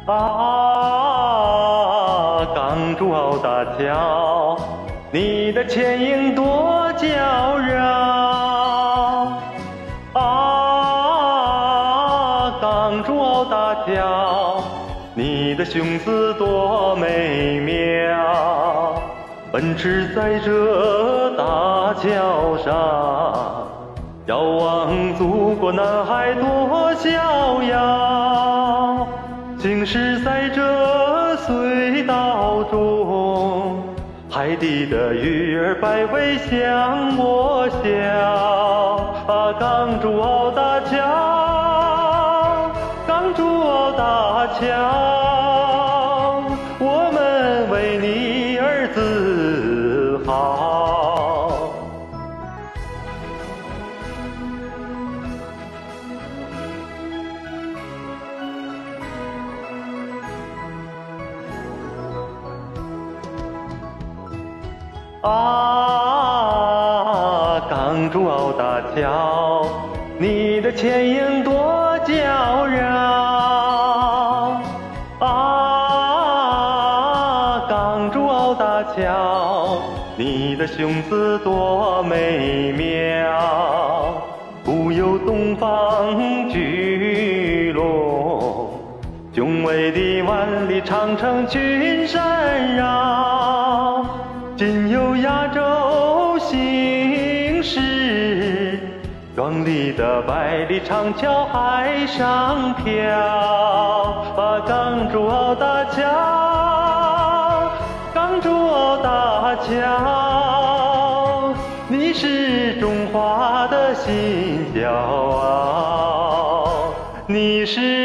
啊，港珠澳大桥，你的倩影多娇娆。啊，港珠澳大桥，你的雄姿多美妙。奔驰在这大桥上，遥望祖国南海多逍遥。行驶在这隧道中，海底的鱼儿摆尾向我笑。啊，港珠澳大桥，港珠澳大桥，我们为你而自豪。啊，港珠澳大桥，你的倩影多娇娆。啊，港珠澳大桥，你的雄姿多美妙。不有东方巨龙，雄伟的万里长城群山绕。今有亚洲新诗，壮丽的百里长桥海上飘。啊，港珠澳大桥，港珠澳大桥，你是中华的新骄傲，你是